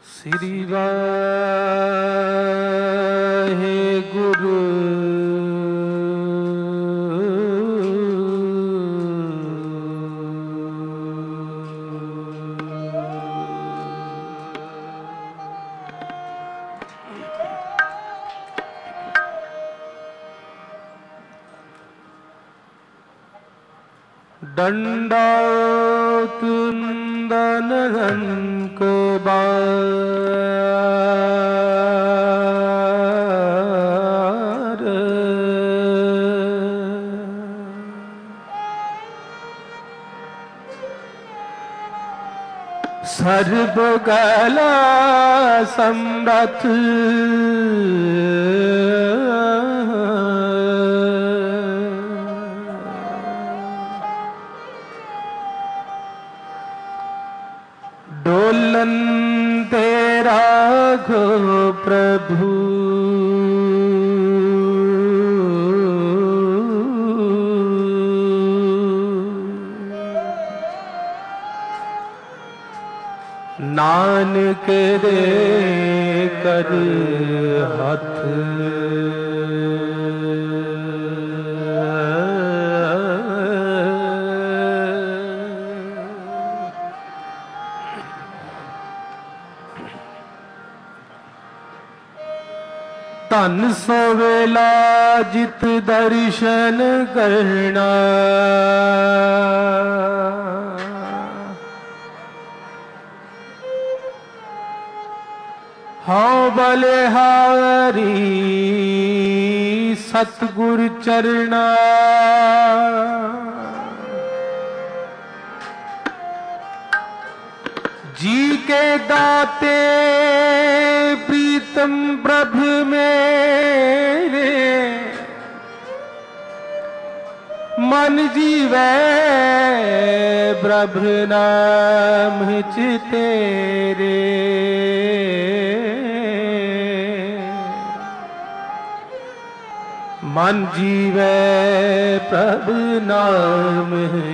श्री वाहेगुरु दंडात वंदन को बार सर्वगला समरथ डोलन तेरा घो प्रभु नानक रे कर हाथ धन सोवेला जित दर्शन करना हाँ बलिहारी सतगुर चरना जी के दाते प्रीतम प्रभु मेरे मन जीवै प्रभु नाम तेरे मन जीवै प्रभु नाम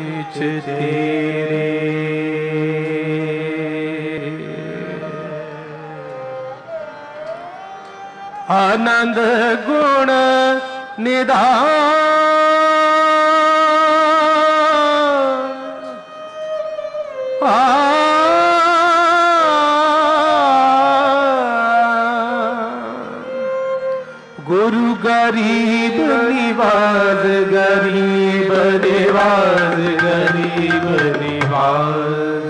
तेरे आनंद गुण निधान गुरु गरीब निवाज गरीब निवाज गरीब निवाज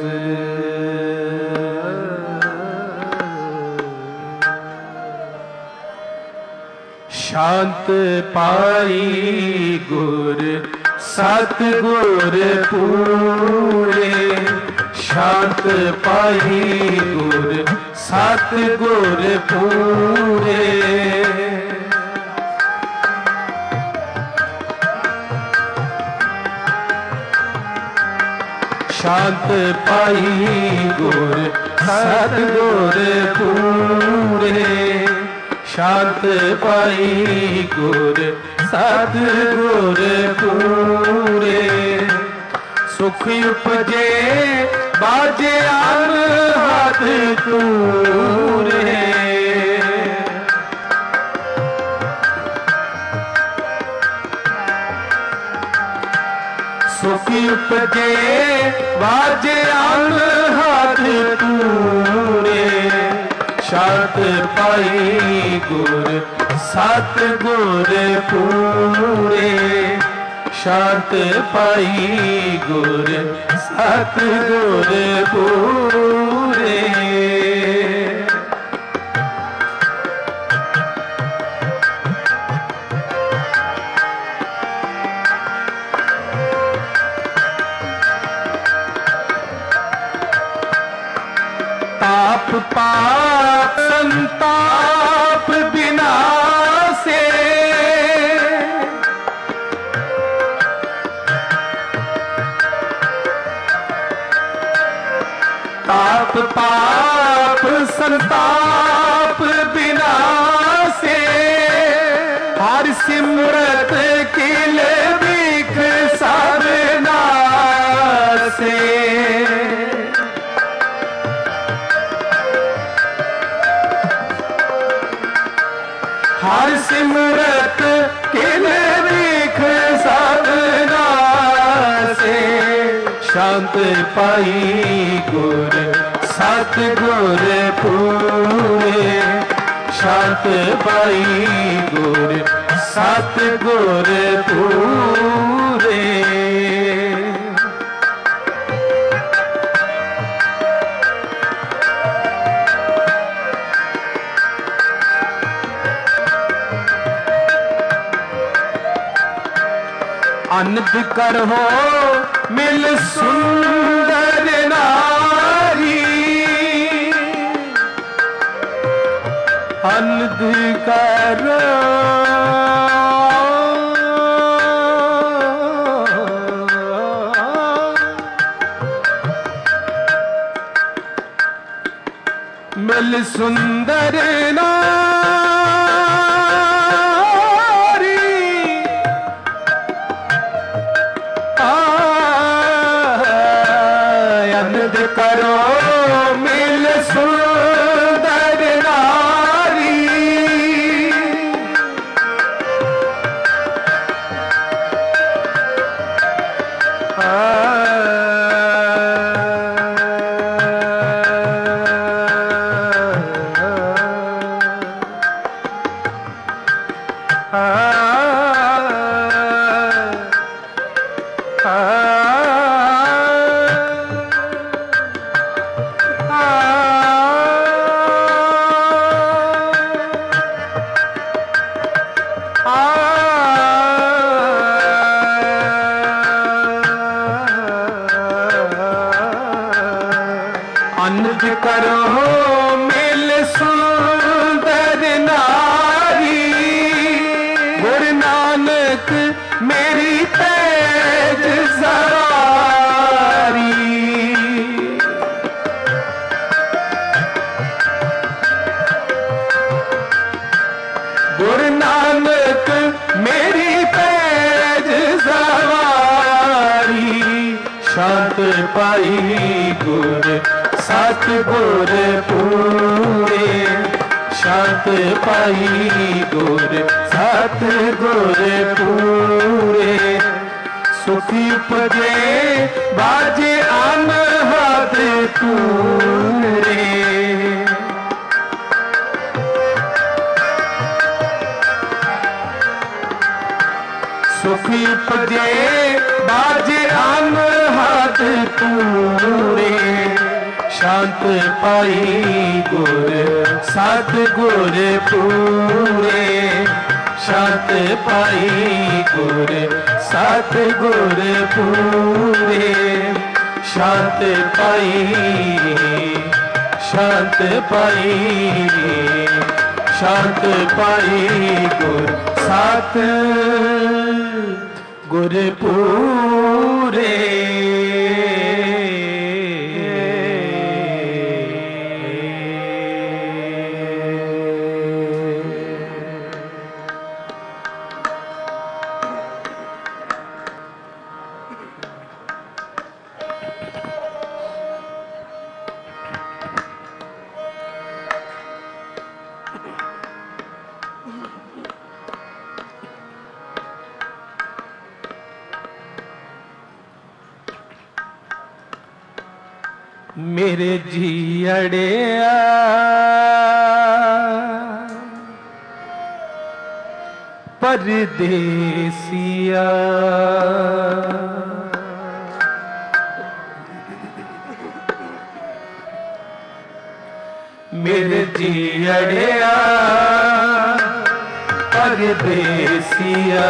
शांत पाई गुर सतगुर पूरे शांत पाई गुर सतगुर पूरे शांत पाई गुर सतगुर पूरे शांत पाई गुर सतगुर पूरे सुख उपजे बाजे अन हाथ तूरे सुख उपजे बाजे अन हाथ तूरे शांत पाई गुर सतगुर पूरे शांत पाई गुर सतगुर पूरे ताप पाप संताप विनाशे ताप पाप संताप विनाशे हर सिमरत किल बिख सरनासे शांत पाई गुर सतगुर पूरे शांत पाई गुर सतगुर पूरे अनद करहो मिल सुंदर नारी अनद करो मिल सुंदर नारी करो मिल सुंदर नारी अनद करो मिल सुंदर नारी गुरु नानक मेरी तेज सवारी गुरु नानक मेरी तेज सवारी शांत पाई गुर सतगुर पूरे शांत पाई गुर सतगुर पूरे सुखी उपजे बाजे अनहद तूरे सुखी उपजे बाजे अनहद तूरे शांत पाई गुर सतगुर पूरे शांत पाई गुर सतगुर पूरे शांत पाई शांत पाई शांत पाई गुर सतगुर पूरे मेरे जियड़िया परदेसिया मेरे जियड़िया परदेसिया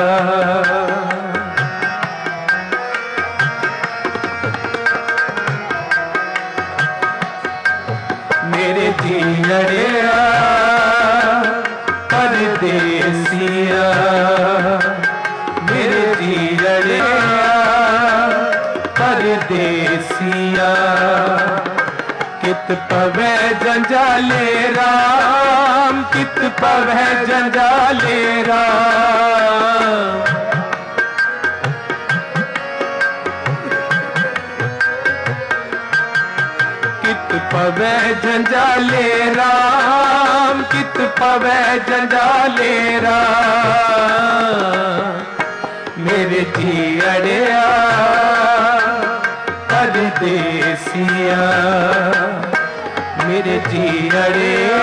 मेरे जियड़िया परदेसिया मेरे जियड़िया परदेसिया कित पवै जंजाले राम कित पवै जंजाले राम कित पवै जंजाले राम कित पवै जंजाले राम मेरे जियड़िया परदेसिया मेरे जियड़िया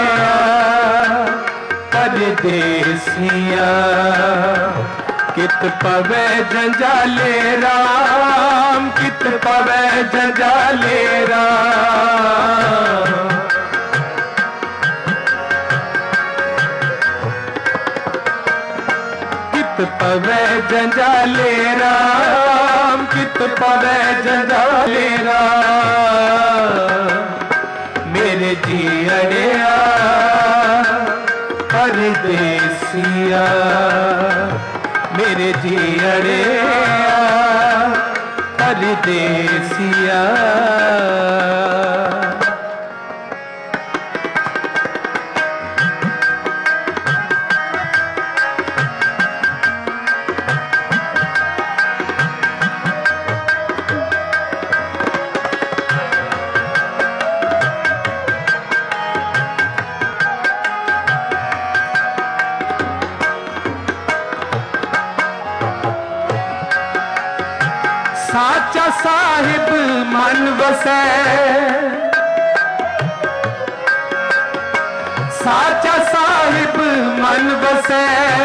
परदेसिया कित पवे जंजाले राम कित पवे जंजाले राम कित पवे जंजाले राम कित पवे जंजाले राम मेरे जियड़िया परदेसिया मेरे जियड़िया परदेसिया साचा साहिब मन वसै साचा साहिब मन वसै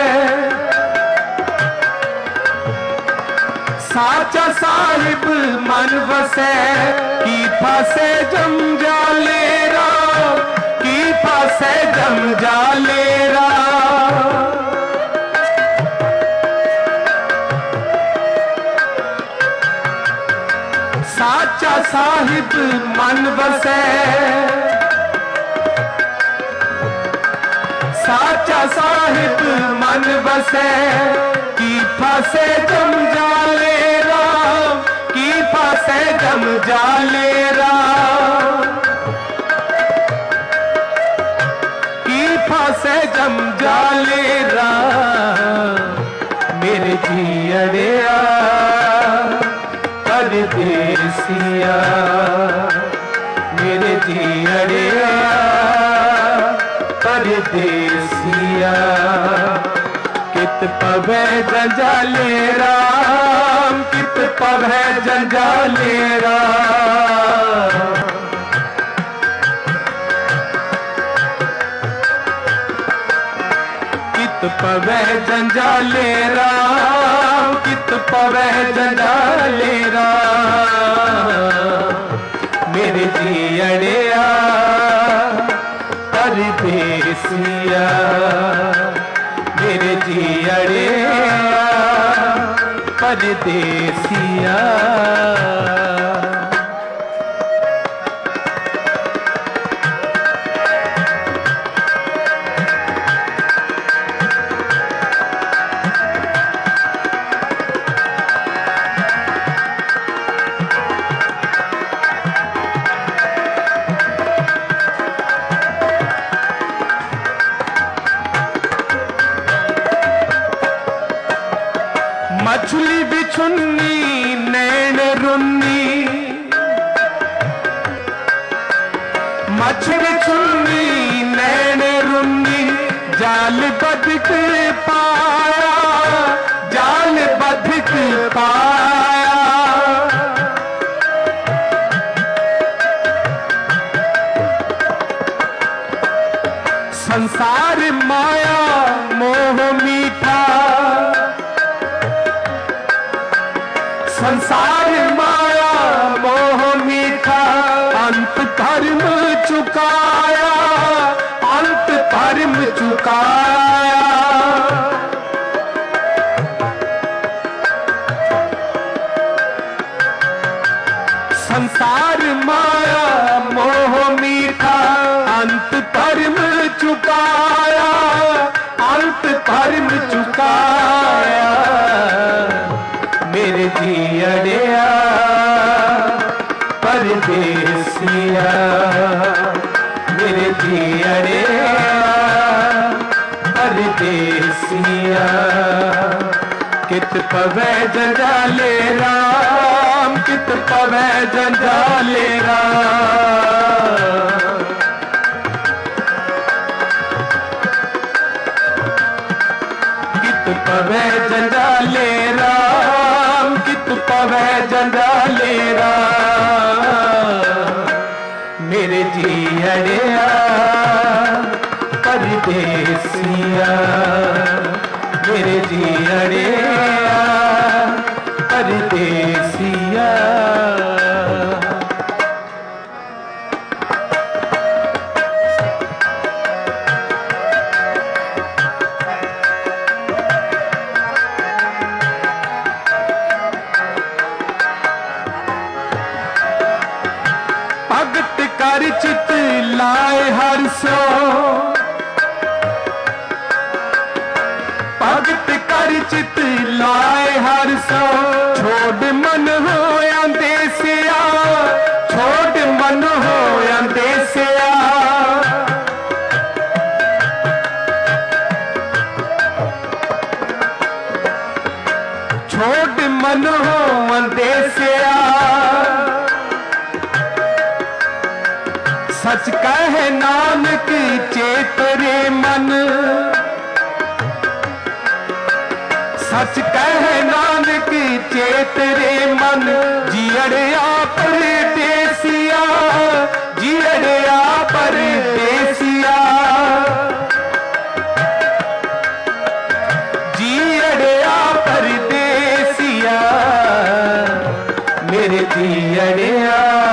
साचा साहिब मन वसै की फासे जम जाले राम की फासे जम जाले राम साचा साहिब मन वसै साचा साहिब मन वसै की फासे जम जाले राम की फासे जम जाले राम की फासे जम जाले राम मेरे जियड़िया परदेसिया मेरे जियड़िया परदेसिया कित पवे जंजाले राम कित पवे जंजाले राम कित पवे जंजाले राम कित पवे जंजाले राम मेरे जियड़िया परदेसिया मेरे जियड़िया परदेसिया मछली बिछुन्नी नैन रुन्नी मछली बिछुन्नी नैन रुन्नी जाल बधिक पाया जाल बधिक पाया संसार माया मोह मीठा संसार माया मोह मीठा अंत धर्म चुकाया अंत धर्म चुकाया संसार माया मोह मीठा अंत धर्म चुकाया अंत धर्म चुकाया मेरे जियड़िया परदेसिया मेरे जियड़िया परदेसिया कित पवे जंजाले राम कित पवे जंजाले राम कित पवे जंजाले राम कित पवे जंजाले राम जीअड़िया परदेसिया मेरे जीअड़िया परदेसिया। भगत कर चित लाए हर सो, भगत कर चित लाए हर सो, छोड़ मन हो अंदेसिया, छोड़ मन हो अंदेसिया। छोड़ मन हो अंदेसिया। सच कहे नानक चेतरे मन, सच कहे नानक चेतरे मन, जीअड़िया परदेसिया, जीअड़िया परदेसिया, जीअड़िया परदेसिया मेरे जीअड़िया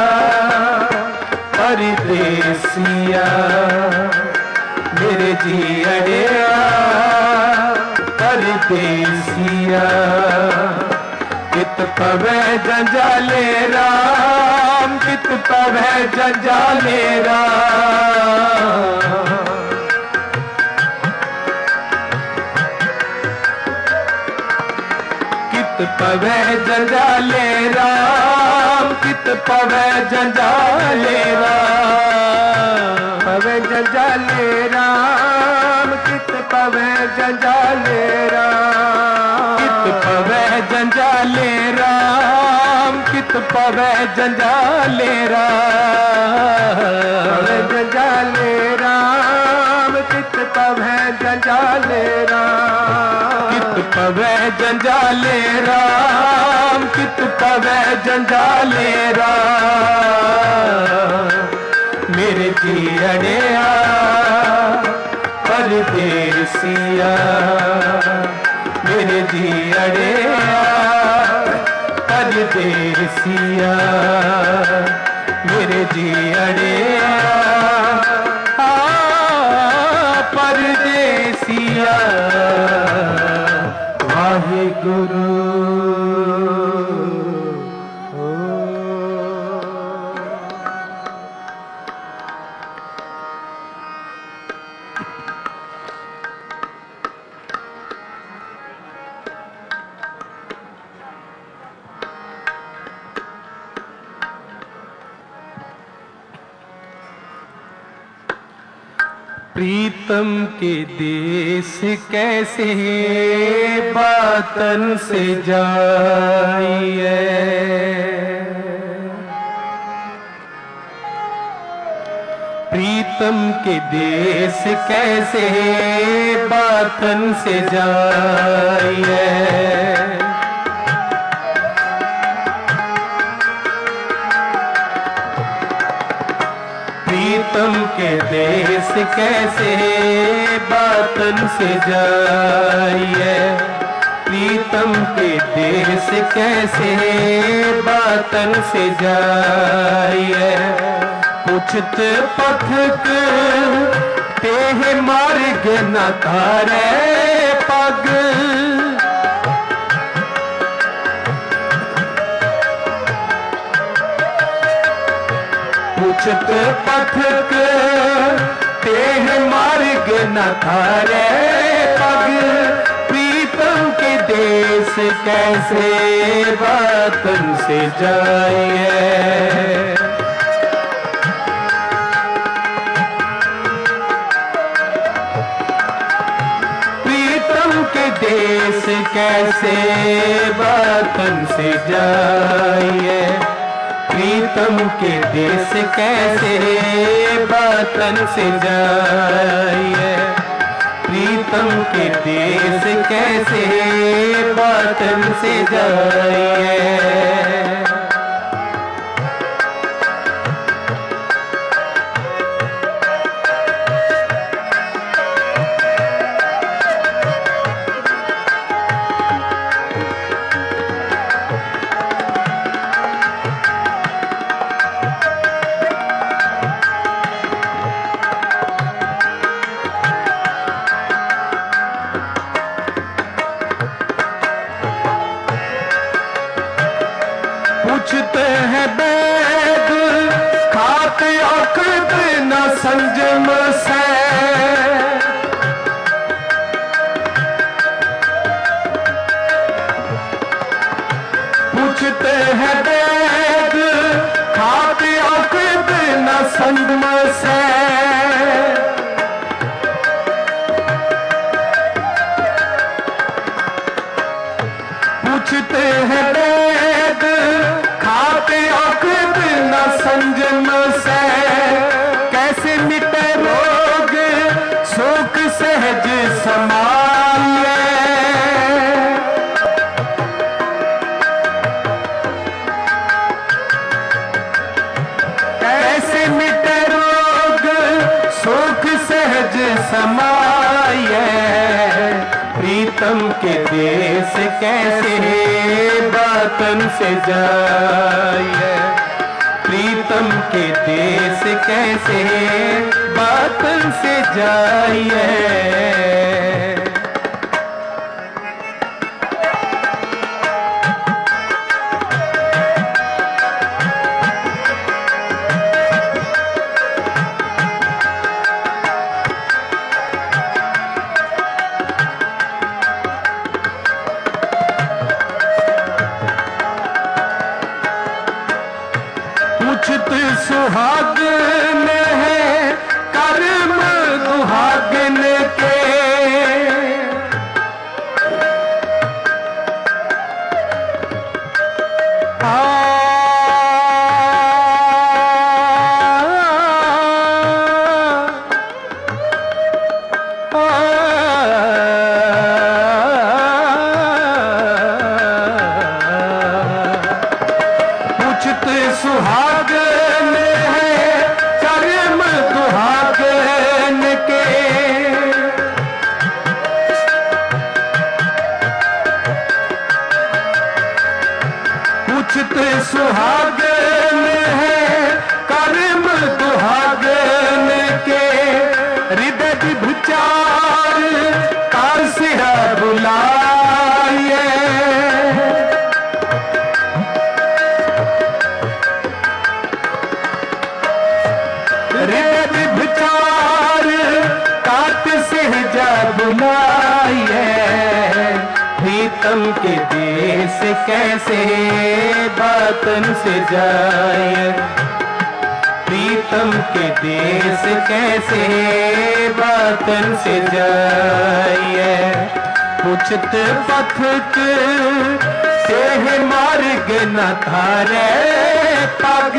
परदेसिया मेरे जीअड़िया परदेसिया। कित पवै जंजाले राम, कित पवै जंजाले राम, कित पवै जंजाले राम, कित पवै जंजाले राम, पवै जंजाले राम, कित पवै जंजाले राम, कित पवै जंजाले राम, कित पवै जंजाले राम, पवै जंजाले राम, कित पवै जंजाले राम, कित पवै जंजाले राम, कित पवै जंजाले राम मेरे जीअड़िया परदेसिया मेरे जीअड़िया परदेसिया मेरे जीअड़िया परदेसिया। वाहिगुरु प्रीतम के देश कैसे बातन से जाइए, प्रीतम के देश कैसे बातन से जाइए, प्रीतम के देश कैसे बातन से जाइए, प्रीतम के देश कैसे बातन से जाइए। पुछत पथक तेह मार्ग न तारे पग, पुछत पथक तेह मार्ग न थारे पग, प्रीतम के देश कैसे बातन से जाइए, प्रीतम के देश कैसे बातन से जाइए, प्रीतम के देश कैसे बातन से जाइए, प्रीतम के देश कैसे बातन से जाइए। संजम से पूछते हैं वेद खाते औकद न संगम से पूछते हैं वेद खाते औकद न संजम से कैसे मिटे रोग शोक सहज समाये कैसे मिटे रोग शोक सहज समाये प्रीतम के देश कैसे बातन से जाए प्रीतम के देश कैसे बातन से जाए पूछत सुहागन है कर्म दुहागन के पूछत सुहागन है कर्म दुहागन के पूछत सुहागन है कर्म दुहागन के हृदय विभचार का सिरा बुलाए विचार काट से जा बुलाए प्रीतम के देश कैसे बातन से जाए प्रीतम के देश कैसे बातन से जाए पूछत पथक से मार्ग न थारे पग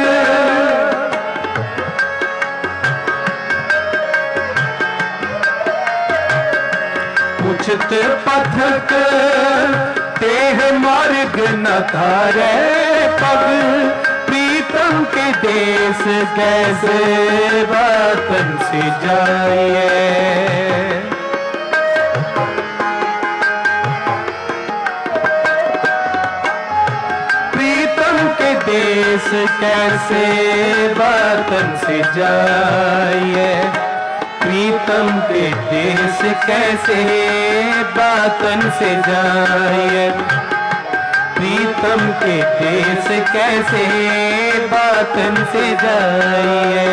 पूछत पथक तेह मार्ग न थारे पग प्रीतम के देश कैसे बातन से जाए प्रीतम के देश कैसे बातन से जाए प्रीतम के देश कैसे बातन से जाए प्रीतम के देश कैसे बातन से जाए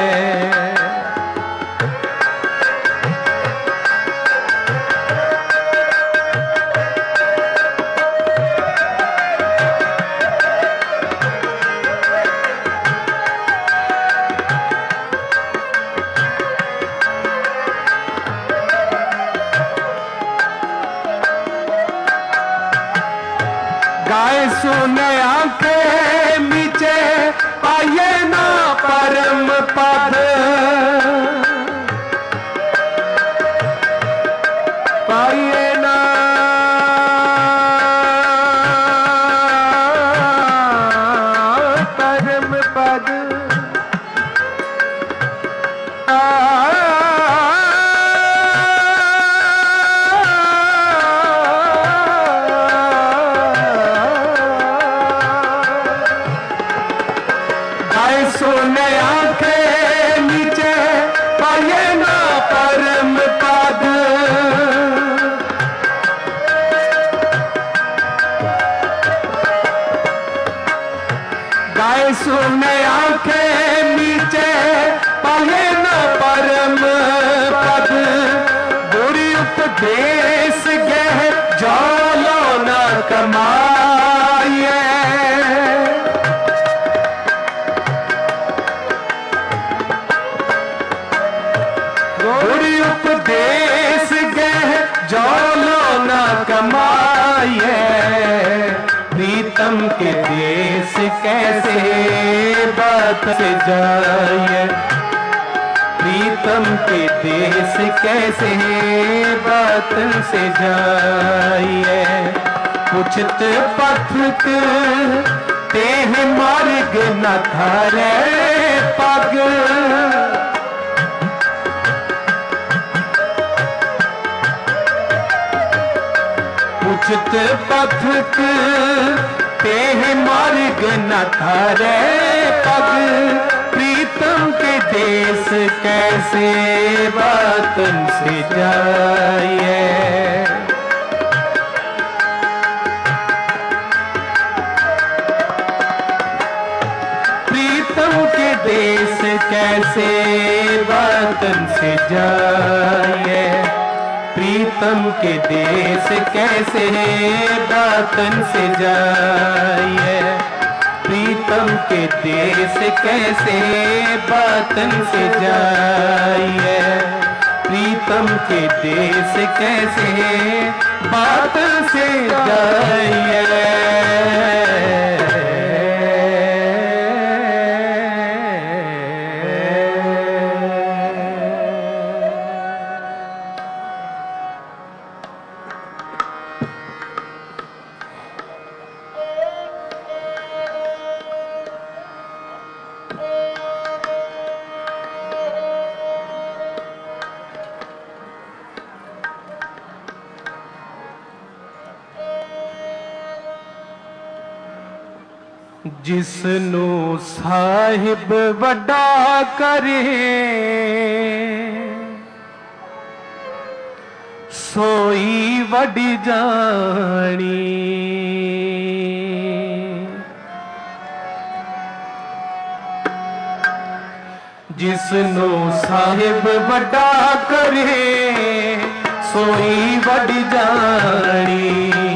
गाय सुने आंखें नीचे पाए ना परम पद पाए ना परम पद सोने आंखें देश गह जौलो न कमाए। गुरु उपदेश गह जौलो न कमाए। प्रीतम के देश कैसे बात से जाए। प्रीतम के देश कैसे बात से जाइए। उचित पथ तेह मार्ग न थारे पग। उचित पथ तेह मार्ग न थारे पग। प्रीतम के देश कैसे बातन से जाइए। प्रीतम के देश कैसे बातन से जाइए। प्रीतम के देश कैसे बातन से जाइए। प्रीतम के देश कैसे बातन से जाइए। प्रीतम के देश कैसे बातन से जाइए। जिसनू साहिब वड्डा करे सोई वड्डी जानी। जिसनू साहिब वड्डा करे सोई वड्डी जानी।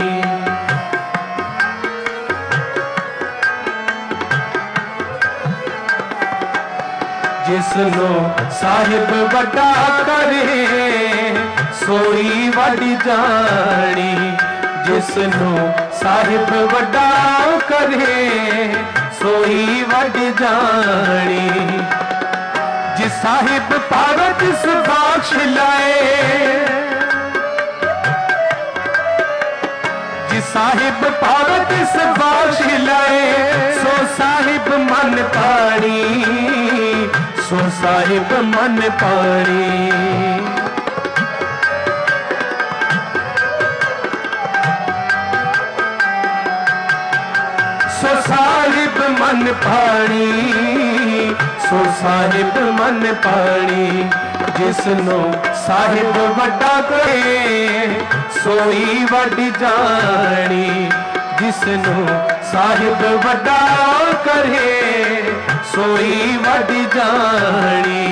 जिसनो साहिब वड्डा करे सोई वड्डी जानी। जिसनो साहिब वड्डा करे सोई वड्डी जानी। जिस साहिब पावे तिस बख्श लाए। जिस साहिब पावे तिस बख्श लाए। सो साहिब मन पानी। सो साहिब मन पानी। सो साहिब मन पानी। सो साहिब मन पानी। जिसनो साहिब वड्डा करे सोई वड्डी जानी। जिसनो साहिब वड्डा करे सोई वड्डी जानी।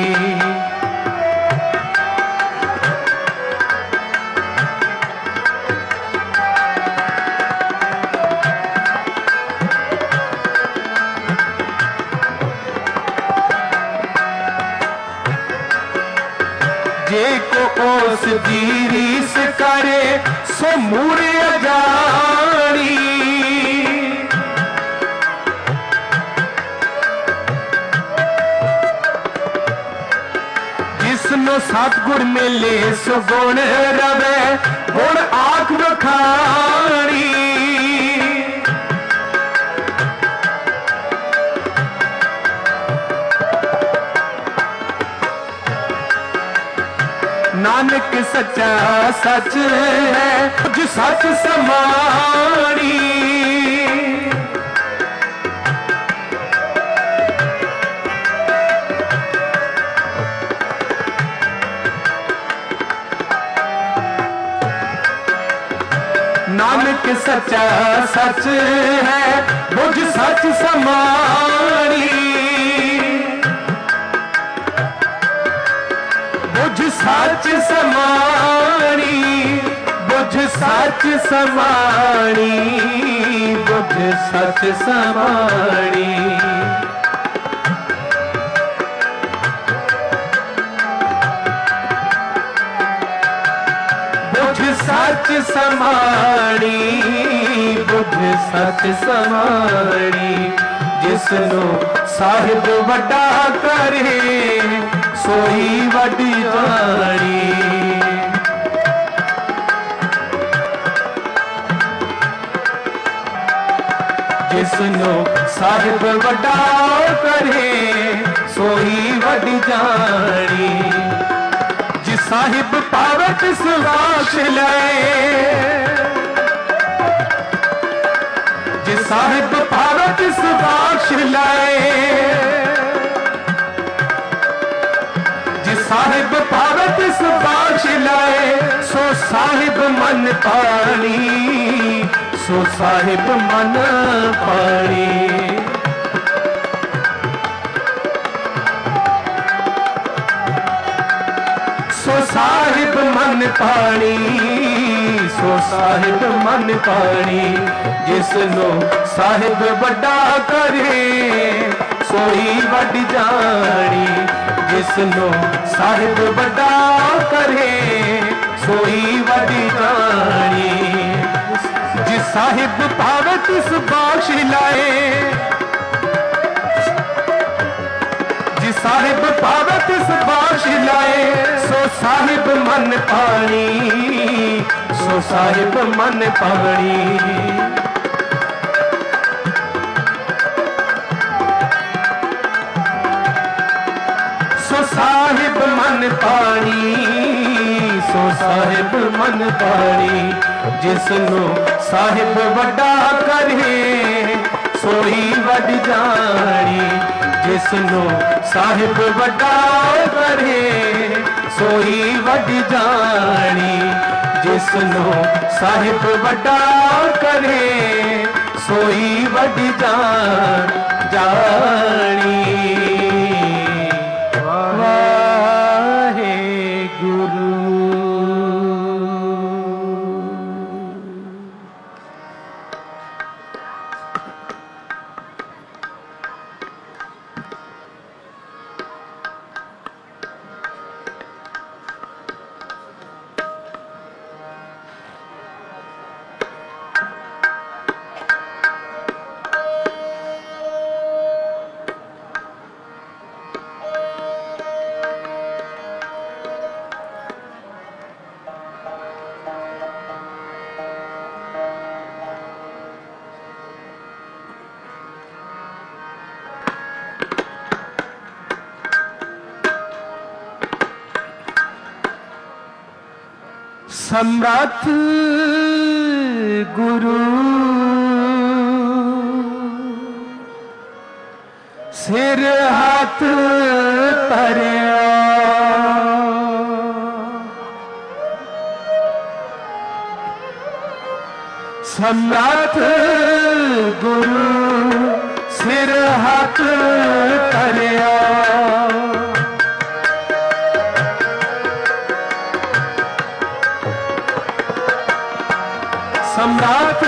जे को ओस दी रीस करे सो मूरे जानी। जिसनो सतगुर मिले सो गुण रवे गुण आख बखानी। नानक सच्चा सच है जो सच समानी। नानक सच्चा सच है बुझ सच समानी। बुझ सच समानी। सच समाणी, बुझ सच समाणी। बुझ सच समाणी, बुझ सच समाणी। जिसनु साहिब वड्डा करे, सोई वड्डी जानी। जिसनु साहिब वड्डा करे, सोई वड्डी जानी। जिस साहिब पावे तिस वाश लए, जिस साहिब पावे तिस वाश लए। जिस साहिब पावे तिस वाश लए, सो साहिब मन पानी, सो साहिब मन पानी। सो साहिब मन पानी, सो साहिब मन पानी। जिसनो साहिब वड्डा करे, सोई वड जानी। जिसनो साहिब वड्डा करे, सोई वड जानी। जिस साहिब पावे तिस बख्श लाए, जिस साहिब पावे तिस बख्श लाए। सो साहिब मन पानी, सो साहिब मन पानी। सो साहिब मन पानी, सो साहिब मन पानी। जिसनु साहिब वड्डा करे, सोई वड जानी। जिसनु साहिब वड्डा करे, सोई वड जानी। जिसनु साहिब वड्डा करे, सोई वड जानी। सम्राट गुरु सिर हाथ धरिया। सम्राट गुरु सिर हाथ धरिया। सम्राट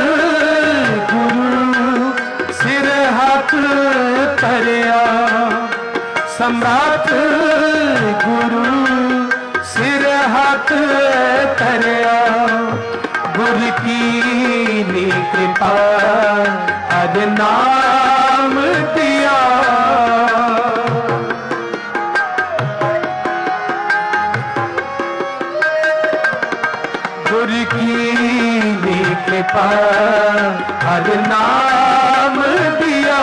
गुरु सिर हाथ धरिया। सम्राट गुरु सिर हाथ धरिया। गुरु की कृपा अद नाम दिया। गुरु की कृपा हर नाम दिया।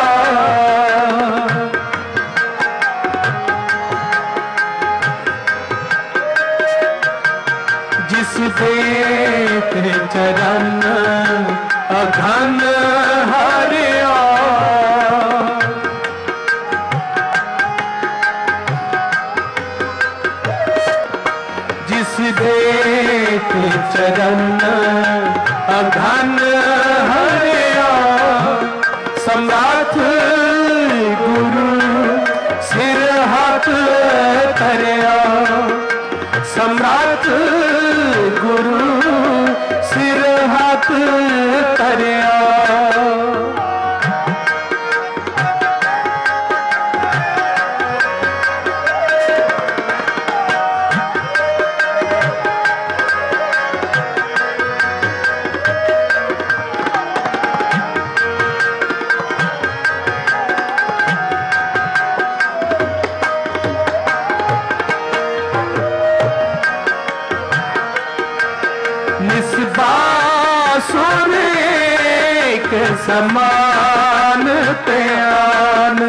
जिस देख चरण अघन हरिया। जिस देख चरण अघन हरिया। सम्राट गुरु सिर हाथ धरिया। सम्राट गुरु सिर तरिया। निस्बासुर एक समान प्यान,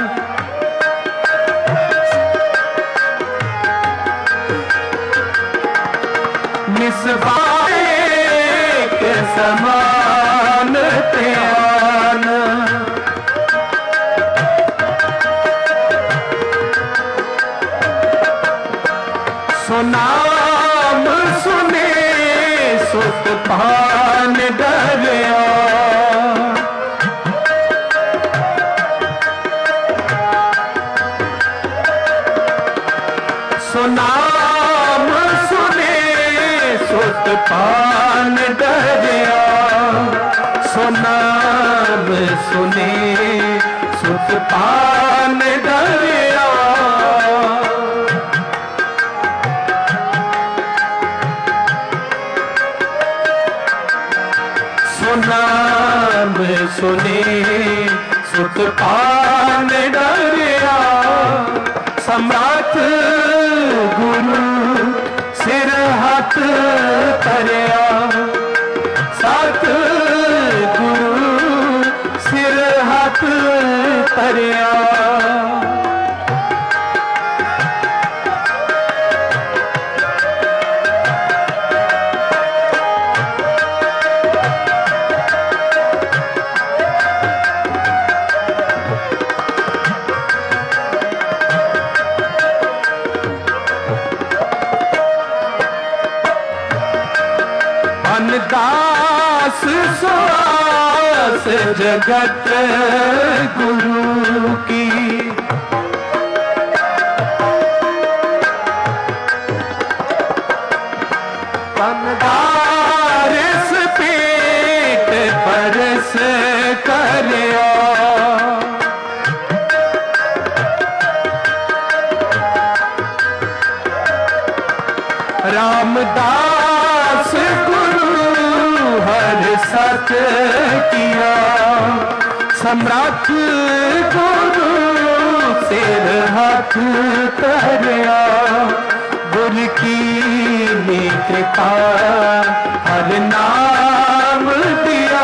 निस्बासुर एक समान प्यान। सुनाम सुने सुत पान डरिया। सुनाम सुने सुत पान डरिया। सुनाम सुने सुत पान डरिया। सुनाम सुने सुत पान डरिया। सम्राट गुरु सिर हाथ तरिया। साथ गुरु सिर हाथ तरिया। दास सुआस जगत गुरु की। पनदारस पेट परस करिया। रामदास हर सत किया। सम्राट गुरु सिर हाथ तरिया। गुरु की कृपा हर नाम दिया।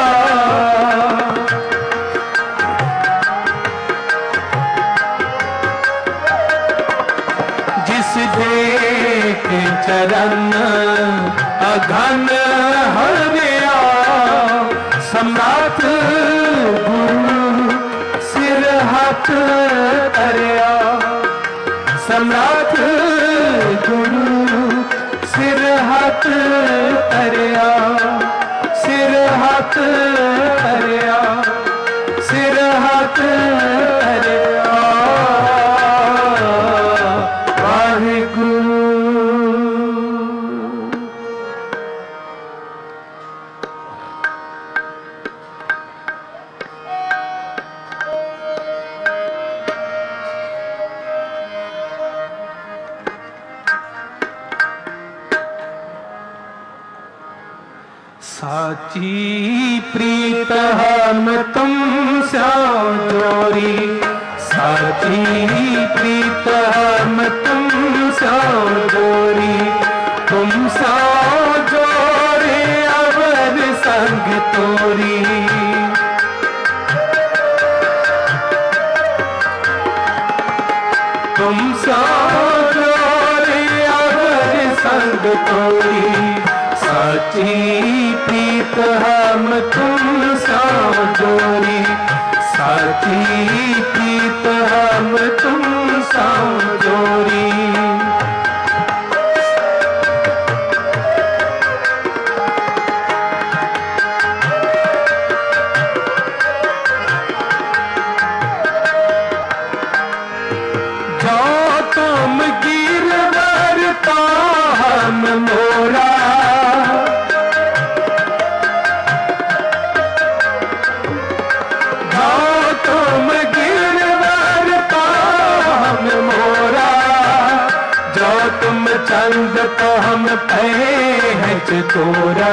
जिस देख चरण अघन हरिया। सम्राट गुरु सिर हाथ तरिया। सम्राट गुरु सिर हाथ तरिया। सिर हाथ तरिया। सिर हाथ तरिया। वाहिगुरु। साची प्रीत हम तुम स्याओ जोरी। साची प्रीत हम तुम स्याओ जोरी। तुम स्याओ जोरे अवर संग तोरी। तुम स्याओ जोरे अवर संग तोरी। साची प्रीत हम तुम स्याओ जोरी। साची प्रीत हम तुम स्याओ जोरी। चंद तो हम पे है चकोरा।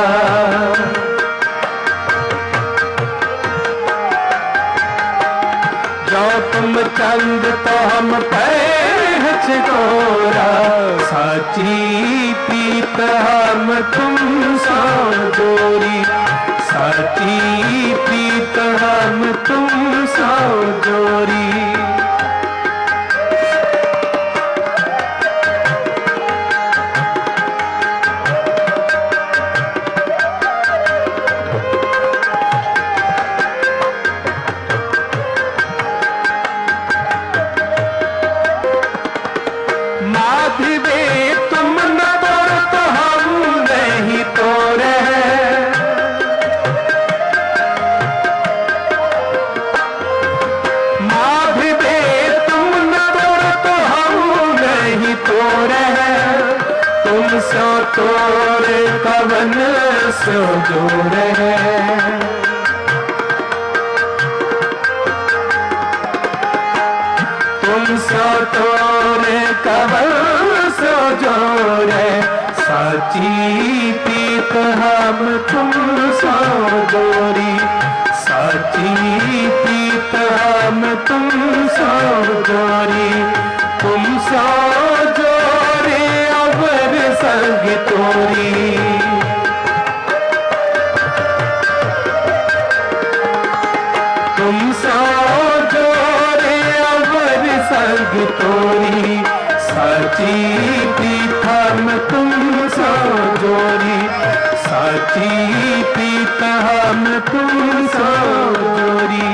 जो तुम चंद तो हम पे है चकोरा। साची प्रीत हम तुम सो जोरी। साची प्रीत हम तुम सो जोरी। माधवे तुम न तोड़ तो हम नहीं तोड़े। माधवे तुम न तोड़ तो हम नहीं तोड़े। तुम सो तोड़े कवन सो जोड़े। तुम सो तोड़े कवन सो जोड़े। साची प्रीत हम तुम सो जोड़ी। साची प्रीत हम तुम सो जोड़ी। तुम सो जोड़े अवर संग तोरी। तुम सो जोड़े अवर संग तोरी। साची प्रीत हम तुम सो जोड़ी। साची प्रीत हम तुम सो जोड़ी।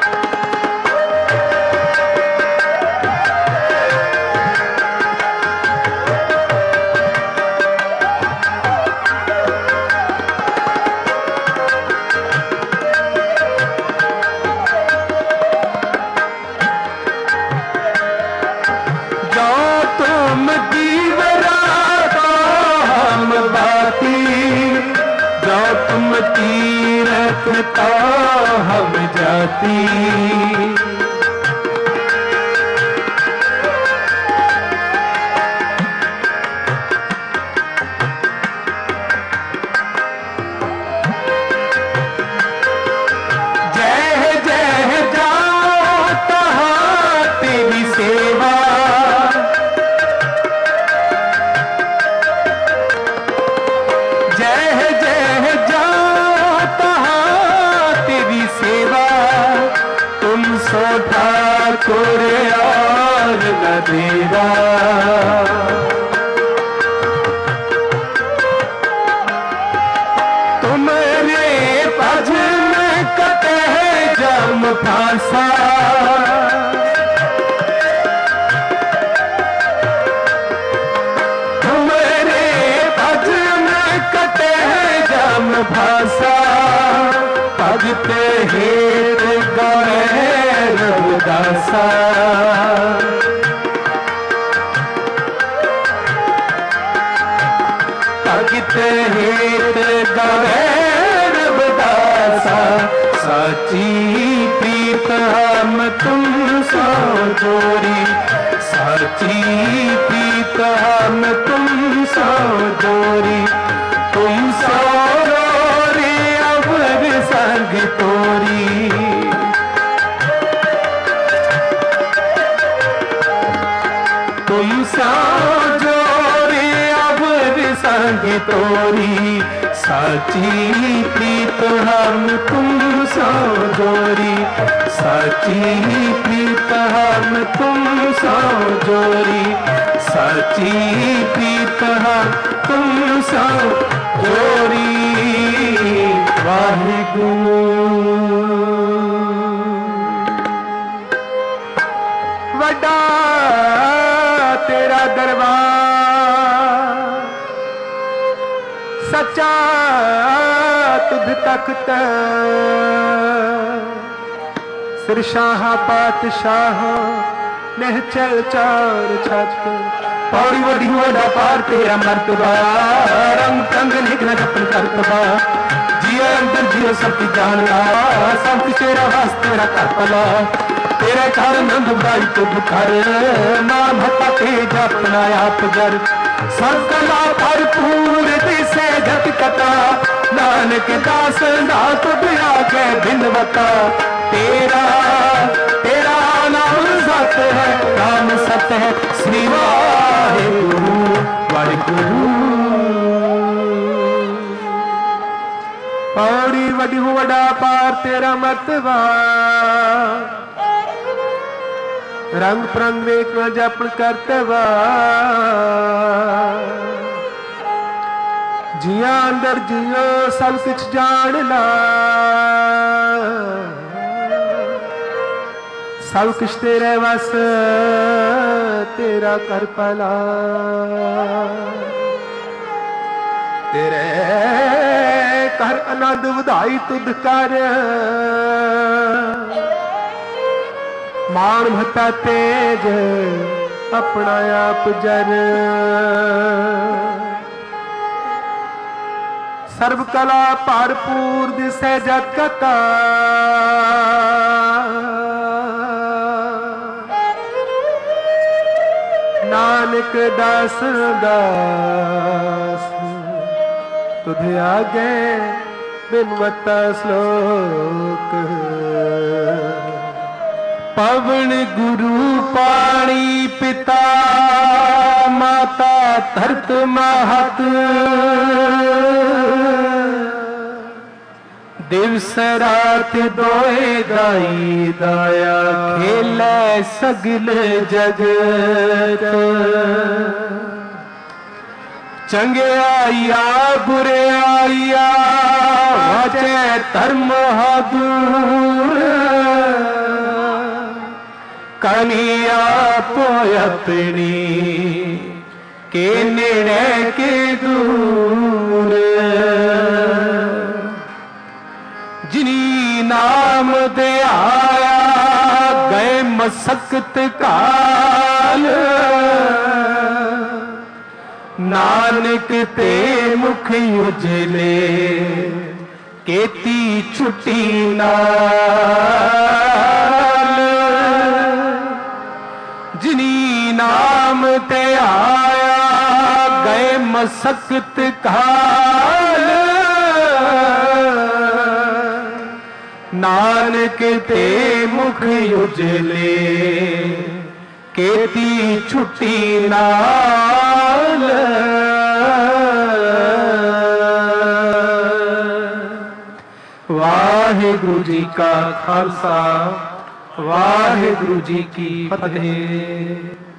तुम दीवरा तो हम बाती। जो तुम तीरथ तो हम जाती। जय जय जाओ तहाँ तेरी सेवा। जय जय जाओ तहाँ तेरी सेवा। तुम सो ठाकुर और न देवा। तुम्हारे पज में कटे जम फांसा। तुम्हारे पज में कटे जम फांसा। भगते हेत गए रघुदासा। भगते हेत गए रघुदासा। साची प्रीत हम तुम सो जोड़ी। साची प्रीत हम तुम सो जोड़ी। तुम सो जोड़े अवर संग तोरी। तुम सो जोड़े अवर संग तोरी। साची प्रीत हम तुम सो जोड़ी। साची प्रीत हम तुम सो जोड़ी। साची प्रीत हम तुम सो जोड़ी। वाहिगुरु वड्डा तेरा दरबार। सच्चा तुध तख्त। सिर शाह पातशाह निहचल चार छत। पौड़ी वडी वडा पार तेरा मर्तबा। रंग तंग निकला जपन करतबा। जिया अंदर जियो सब जानना। सब तेरा वास तेरा करपला। तेरे घर नंद बाई तुझ घर। नाम हता ते जप अपना आप जर सब कला भरपूर दिसे जत कथा नानक दास ना तुझ आगे बिनवता तेरा तेरा नाम सत है नाम सत है श्री वाहिगुरु वाहिगुरु पौड़ी वडी वड़ा पार तेरा मतवा रंग प्रंग वेख न जपन करतवा जिया अंदर जियो सब कुछ जान ला सब कुछ तेरे वस तेरा कर पला तेरे कर आनंद वधाई तुध कर मान भता तेज अपना आप जर सर्व कला भरपूर दिसै जत कथा नानक दास दास तुझे आगे बिनवता श्लोक पवन गुरु पाणी पिता माता धरत महत दिवस रात दोए दाई दाया खेलै सगल जगत चंगे आइया बुरे आइया वाजे धर्म दूर कनिया पोय अपनी के नेड़े के दूर जिनी नाम दे आया गए मसकत काल नानक ते मुख उजले केती छुट्टी नाल जिनी नाम ते आया गए मसकत काल नानक ते मुख उजले केती छुट्टी नाल वाहिगुरु जी का खालसा वाहिगुरु जी की फतेह।